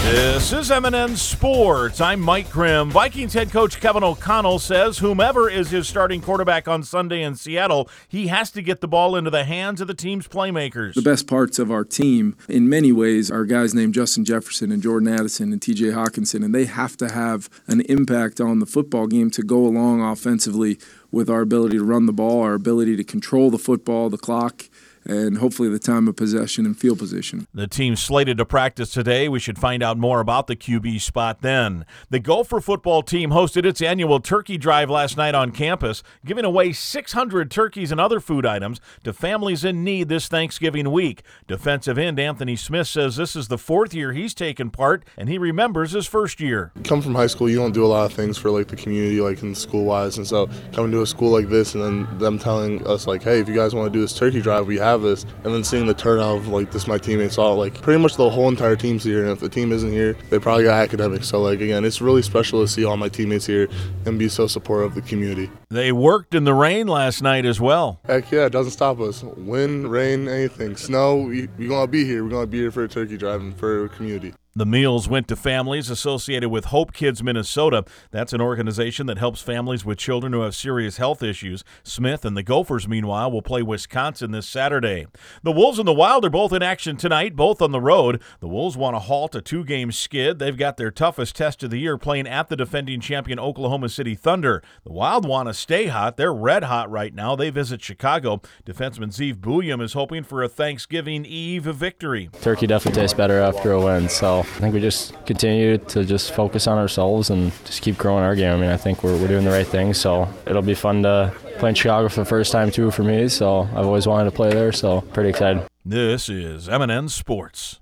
This is M&N Sports. I'm Mike Grimm. Vikings head coach Kevin O'Connell says whomever is his starting quarterback on Sunday in Seattle, he has to get the ball into the hands of the team's playmakers. The best parts of our team, in many ways, are guys named Justin Jefferson and Jordan Addison and TJ Hawkinson, and they have to have an impact on the football game to go along offensively with our ability to run the ball, our ability to control the football, the clock, and hopefully the time of possession and field position. The team's slated to practice today. We should find out more about the QB spot then. The Gopher football team hosted its annual turkey drive last night on campus, giving away 600 turkeys and other food items to families in need this Thanksgiving week. Defensive end Anthony Smith says this is the fourth year he's taken part, and he remembers his first year. Come from high school, you don't do a lot of things for the community, in school-wise, and so coming to a school like this and then them telling us hey, if you guys want to do this turkey drive, we have this, and then seeing the turnout of this my teammates all pretty much the whole entire team's here, and if the team isn't here, they probably got academics. So again, it's really special to see all my teammates here and be so supportive of the community. They worked in the rain last night as well. Heck yeah, it doesn't stop us. Wind, rain, anything, snow, we're gonna be here. We're gonna be here for a turkey drive and for a community. The meals went to families associated with Hope Kids Minnesota. That's an organization that helps families with children who have serious health issues. Smith and the Gophers, meanwhile, will play Wisconsin this Saturday. The Wolves and the Wild are both in action tonight, both on the road. The Wolves want to halt a 2-game skid. They've got their toughest test of the year playing at the defending champion Oklahoma City Thunder. The Wild want to stay hot. They're red hot right now. They visit Chicago. Defenseman Zeev Bouillon is hoping for a Thanksgiving Eve victory. Turkey definitely tastes better after a win, so I think we just continue to just focus on ourselves and just keep growing our game. I think we're doing the right thing, so it'll be fun to play in Chicago for the first time, too, for me. So I've always wanted to play there, so pretty excited. This is M&N Sports.